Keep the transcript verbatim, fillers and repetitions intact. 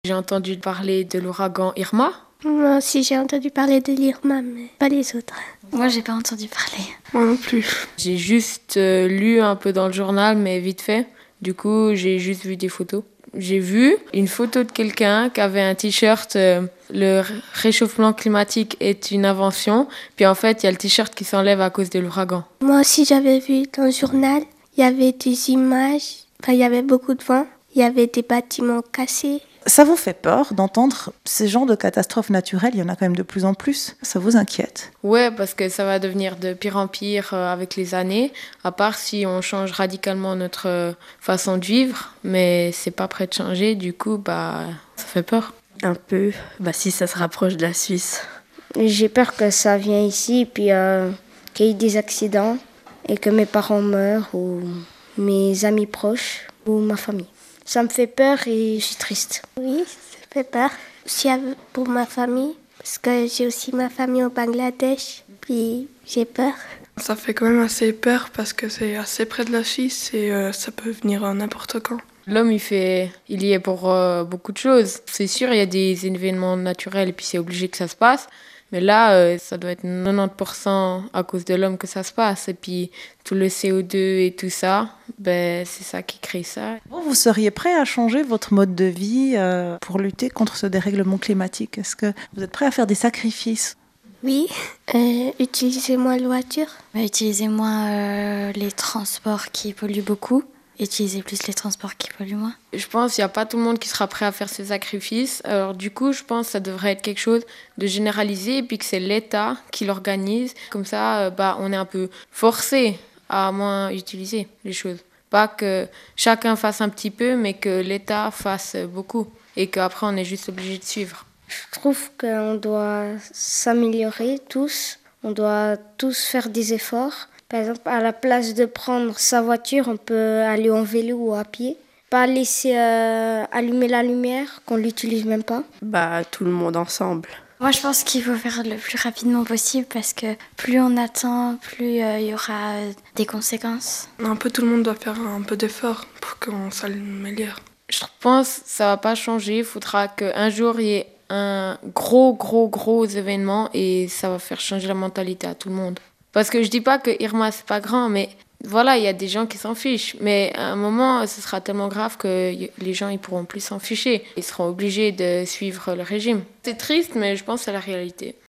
J'ai entendu parler de l'ouragan Irma. Moi aussi, j'ai entendu parler de l'Irma, mais pas les autres. Moi, j'ai pas entendu parler. Moi non plus. J'ai juste euh, lu un peu dans le journal, mais vite fait. Du coup, j'ai juste vu des photos. J'ai vu une photo de quelqu'un qui avait un t-shirt euh, le réchauffement climatique est une invention. Puis en fait, il y a le t-shirt qui s'enlève à cause de l'ouragan. Moi aussi, j'avais vu dans le journal, il y avait des images, enfin, il y avait beaucoup de vent, il y avait des bâtiments cassés. Ça vous fait peur d'entendre ces genres de catastrophes naturelles? Il y en a quand même de plus en plus. Ça vous inquiète? Ouais, parce que ça va devenir de pire en pire euh, avec les années, à part si on change radicalement notre euh, façon de vivre, mais c'est pas prêt de changer, du coup, bah, ça fait peur. Un peu, bah si ça se rapproche de la Suisse. J'ai peur que ça vienne ici, puis euh, qu'il y ait des accidents, et que mes parents meurent, ou mes amis proches, ou ma famille. Ça me fait peur et je suis triste. Oui, ça fait peur. Aussi pour ma famille, parce que j'ai aussi ma famille au Bangladesh, puis j'ai peur. Ça fait quand même assez peur parce que c'est assez près de la Suisse et euh, ça peut venir à n'importe quand. L'homme, il fait, il y est pour euh, beaucoup de choses. C'est sûr, il y a des événements naturels et puis c'est obligé que ça se passe. Mais là, euh, ça doit être quatre-vingt-dix pour cent à cause de l'homme que ça se passe. Et puis tout le C O deux et tout ça, ben, c'est ça qui crée ça. Vous, vous seriez prêt à changer votre mode de vie euh, pour lutter contre ce dérèglement climatique? Est-ce que vous êtes prêt à faire des sacrifices? Oui, euh, utiliser moins la voiture. Bah, utilisez moins euh, les transports qui polluent beaucoup. Utilisez plus les transports qui polluent moins. Je pense qu'il n'y a pas tout le monde qui sera prêt à faire ces sacrifices. Alors du coup, je pense que ça devrait être quelque chose de généralisé et puis que c'est l'État qui l'organise. Comme ça, euh, bah, on est un peu forcé à moins utiliser les choses. Pas que chacun fasse un petit peu, mais que l'État fasse beaucoup. Et qu'après, on est juste obligé de suivre. Je trouve qu'on doit s'améliorer tous. On doit tous faire des efforts. Par exemple, à la place de prendre sa voiture, on peut aller en vélo ou à pied. Pas laisser euh, allumer la lumière, qu'on l'utilise même pas. Bah tout le monde ensemble. Moi, je pense qu'il faut faire le plus rapidement possible parce que plus on attend, plus il euh, y aura des conséquences. Un peu tout le monde doit faire un peu d'effort pour qu'on s'améliore. Je pense que ça va pas changer. Il faudra qu'un jour, il y ait un gros, gros, gros événement et ça va faire changer la mentalité à tout le monde. Parce que je dis pas que Irma, c'est pas grand, mais voilà, il y a des gens qui s'en fichent. Mais à un moment, ce sera tellement grave que les gens, ils pourront plus s'en ficher. Ils seront obligés de suivre le régime. C'est triste, mais je pense que c'est la réalité.